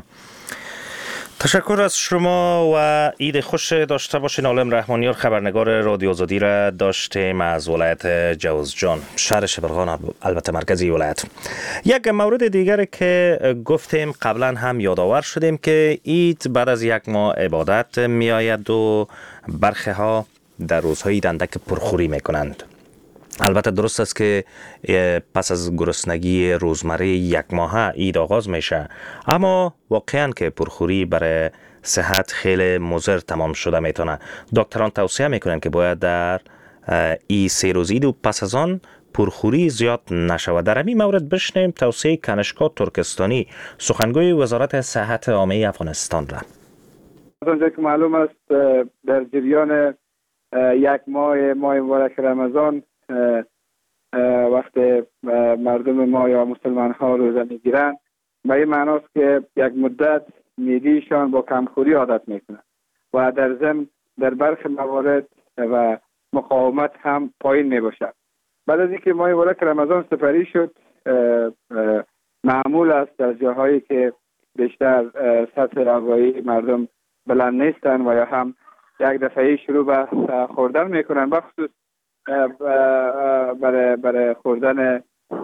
Speaker 2: تشکر از شما و عید خوش داشته باشین. عالم رحمانیار، خبرنگار رادیو آزادی را داشتیم از ولایت جوزجان، شهر شبرغان، البته مرکزی ولایت. یک مورد دیگر که گفتیم قبلا هم یادآور شدیم که عید بعد از یک ماه عبادت می آید و برخی ها در روزهای عید اندک پرخوری می کنند. البته درست است که پس از گرسنگی روزمره یک ماه عید آغاز میشه، اما واقعا که پرخوری برای صحت خیلی مضر تمام شده میتونه. دکتران توصیه میکنن که باید در ای سه روز عید و پس از آن پرخوری زیاد نشود. در همین مورد بشنیم توصیه کنشکا ترکستانی سخنگوی وزارت صحت عامه افغانستان را.
Speaker 14: از آنجا که معلوم است در جریان یک ماه ماه مبارک رمضان وقت مردم ما یا مسلمان ها روزه میگیرند به این معناست که یک مدت میدیشان با کمخوری عادت میکنند و در ضمن در برخی موارد و مقاومت هم پایین می باشد. بعد از اینکه ماه مبارک رمضان سپری شد معمول است در جاهایی که بیشتر سطح آگاهی مردم بلند نیستند و یا هم یک دفعه شروع به خوردن میکنن، بخصوص برای برای خوردن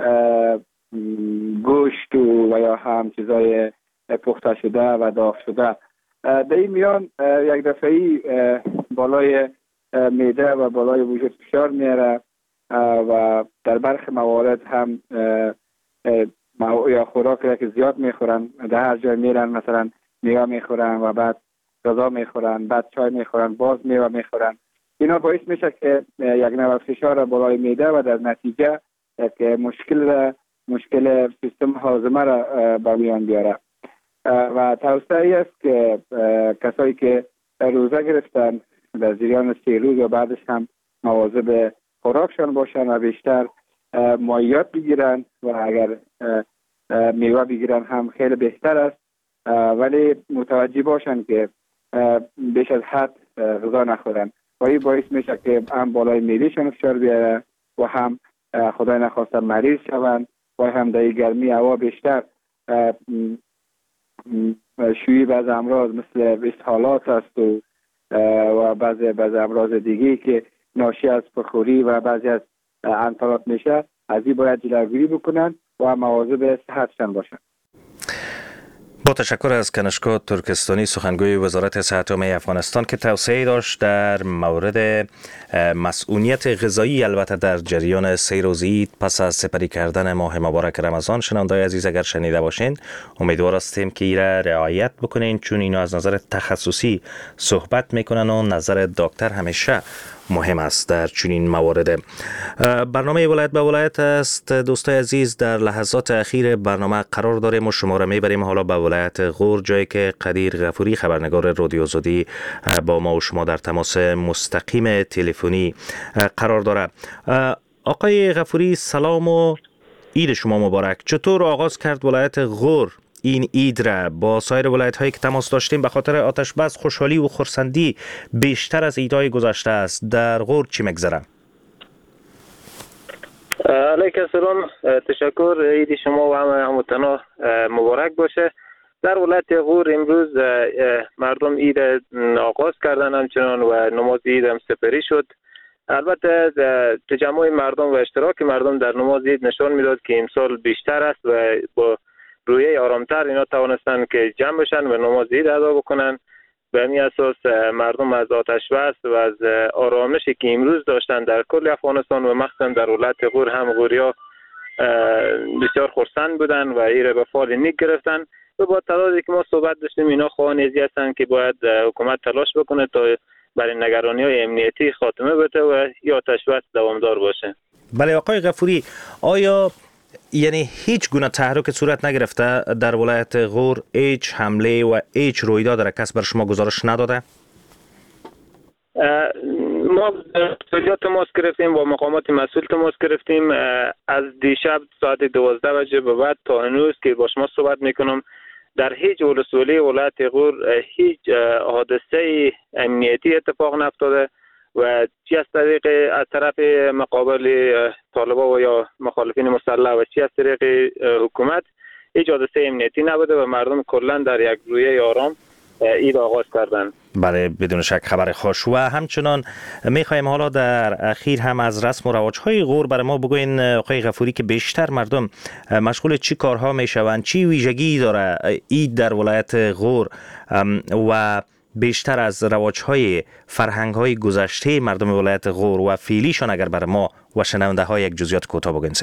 Speaker 14: گوشت و یا هم چیزای پخته شده و داغ شده. در این میان یک دفعه بالای معده و بالای وجود فشار میاره و در برخی موارد هم یا خوراک که زیاد میخورن، در هر جای میرن مثلا میوه میخورن و بعد غذا میخورن، بعد چای میخورن، باز میوه میخورن. اینا باعث میشه که یک نوع فشار بالای معده و در نتیجه یک مشکل مشکل سیستم هاضمه را به میان بیاره و توصیه است که کسایی که روزه گرفتن در جریان سه روز و بعدش هم مواظب خوراکشان باشن و بیشتر مایعات بگیرن و اگر میوه بگیرن هم خیلی بهتر است، ولی متوجه باشن که بیش از حد غذا نخورن و این باعث میشه که هم بالای معدهشان فشار بیاره و هم خدای نخواسته مریض شوند و هم در گرمی هوا بیشتر شیوع بعض امراض مثل اسهالات است و و بعضی بعضی امراض دیگه که ناشی از پرخوری و بعضی از انفراد میشه، از این باید جلوگیری بکنن و مواظب صحتشان باشن.
Speaker 2: با تشکر از کنشکا ترکستانی سخنگوی وزارت صحت عامه افغانستان که توصیه داشت در مورد مسئولیت غذایی البته در جریان سه روز عید پس از سپری کردن ماه مبارک رمضان. شنونده‌های عزیز اگر شنیده باشین امیدوار هستیم که ایره رعایت بکنین، چون اینا از نظر تخصصی صحبت میکنن و نظر دکتر همیشه مهم است در چنین موارد. برنامه ولایت به ولایت است دوستای عزیز. در لحظات اخیر برنامه قرار داریم و شما را میبریم حالا به ولایت غور، جایی که قدیر غفوری خبرنگار رادیو آزادی با ما و شما در تماس مستقیم تلفنی قرار داره. آقای غفوری سلام و عید شما مبارک. چطور آغاز کرد ولایت غور این عید را؟ با سایر ولایت هایی که تماس داشتیم به خاطر آتش بس خوشحالی و خرسندی بیشتر از عیدهای گذشته است. در غور چی مگذره؟
Speaker 15: علیکم السلام، تشکر. عید شما و همه هموطنا مبارک باشه. در ولایت غور امروز مردم عید آغاز کردن همچنان و نماز عید هم سپری شد. البته تجمع مردم و اشتراک مردم در نماز عید نشان میداد که امسال بیشتر است و با رویه آرامتر اینا توانستن که جمع بشن و نماز عید ادا بکنن. به همین اساس مردم از آتش بس و از آرامشی که امروز داشتن در کل افغانستان و مخصوصا در ولایت غور هم غوریا بسیار خرسند بودن و ایره به فال نیک گرفتن و با تعدادی که ما صحبت داشتیم اینا خواهان ازی هستن که باید حکومت تلاش بکنه تا برای نگرانی های امنیتی خاتمه بده و یا آتش بس دوامدار باشه.
Speaker 2: بله آقای غفوری، آیا یعنی هیچ گونه تحرک صورت نگرفته در ولایت غور؟ هیچ حمله و هیچ رویداد را کس بر شما گزارش نداده؟
Speaker 15: ما تجارت تماس گرفتیم با مقامات مسئول تماس گرفتیم از دیشب ساعت دوازده بجه به بعد تا هنوز که با شما صحبت میکنم در هیچ ولسوالی ولایت غور هیچ حادثه امنیتی اتفاق نیفتاده و چی از طریق از طرف مقابل طالبا و یا مخالفین مسلح و چی از طریق حکومت هیچ حادثه امنیتی نبوده و مردم کلا در یک رویه آرام عید آغاز کردن.
Speaker 2: بله بدون شک خبر خوش. و همچنان میخوایم حالا در اخیر هم از رسم و رواج‌های غور برای ما بگوین آقای غفوری که بیشتر مردم مشغول چی کارها میشوند، چی ویژگی داره عید در ولایت غور و بیشتر از رواج‌های فرهنگ‌های گذشته مردم ولایت غور و فعلیشان اگر برای ما و شنونده‌ها یک جزئیات کوتاه بگوین.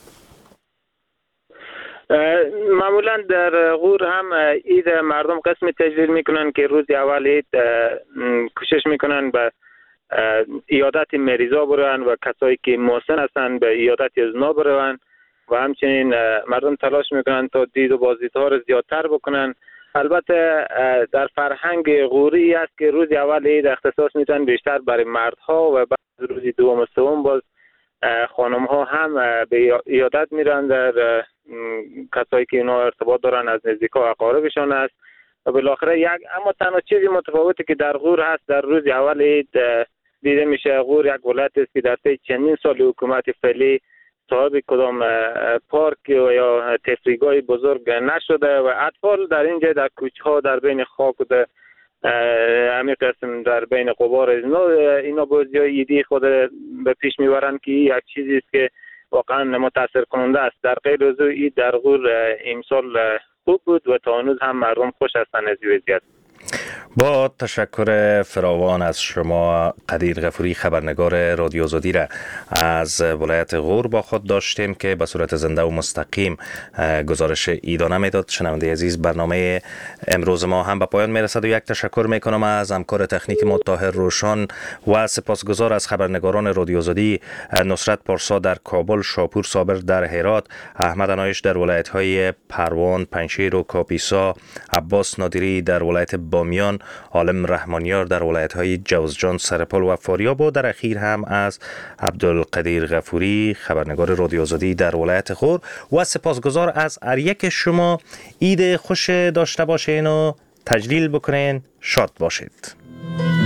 Speaker 15: معمولا در غور هم عید مردم قسم تجلیل میکنن که روز اول عید کوشش میکنن به ایادت مریضا بروند و کسایی که محسن هستند به ایادت ازنا بروند و همچنین مردم تلاش میکنند تا دید و بازدیدها رو زیادتر بکنن. البته در فرهنگ غوری است که روز اول عید اختصاص میتن بیشتر برای مردها و بعد روز دوم و سوم باز خانم ها هم به ایادت میرن در کسایی که اینا ارتباط دارن از نزدیکا اقاربشان است و بالاخره یک اما تنها چیزی متفاوتی که در غور هست در روز اول عید دیده میشه غور یک ولایت است که در طی چندین سال حکومت فعلی صاحب کدام پارک یا تفریحگاه بزرگ نشده و اطفال در اینجا در کوچه ها در بین خاک و در همین قسم در بین غبار اینا اینا بازی های ایدی خود به پیش میبرند که یک چیزی است که واقعا متاثر کننده است. در غیر از این در غور امسال خوب بود و تا هنوز هم مردم خوش هستند از وضعیت.
Speaker 2: با تشکر فراوان از شما قدیر غفوری، خبرنگار رادیو آزادی را از ولایت غور با خود داشتیم که به صورت زنده و مستقیم گزارش ایدانه میداد. شنونده عزیز، برنامه امروز ما هم به پایان میرسد و یک تشکر میکنم از همکار تکنیک ما طاهر روشان و سپاسگزار از خبرنگاران رادیو آزادی نصرت پارسا در کابل، شاپور صابر در هرات، احمد انایش در ولایت های پروان، پنجشیر و کاپیسا، عباس نادری در ولایت بامیان، عالم رحمانیار در ولایت‌های جوزجان، سرپل و فاریاب و در اخیر هم از عبدالقدیر غفوری خبرنگار رادیو آزادی در ولایت غور و سپاسگزار از هر یک شما. عید خوش داشته باشین و تجلیل بکنین. شاد باشید.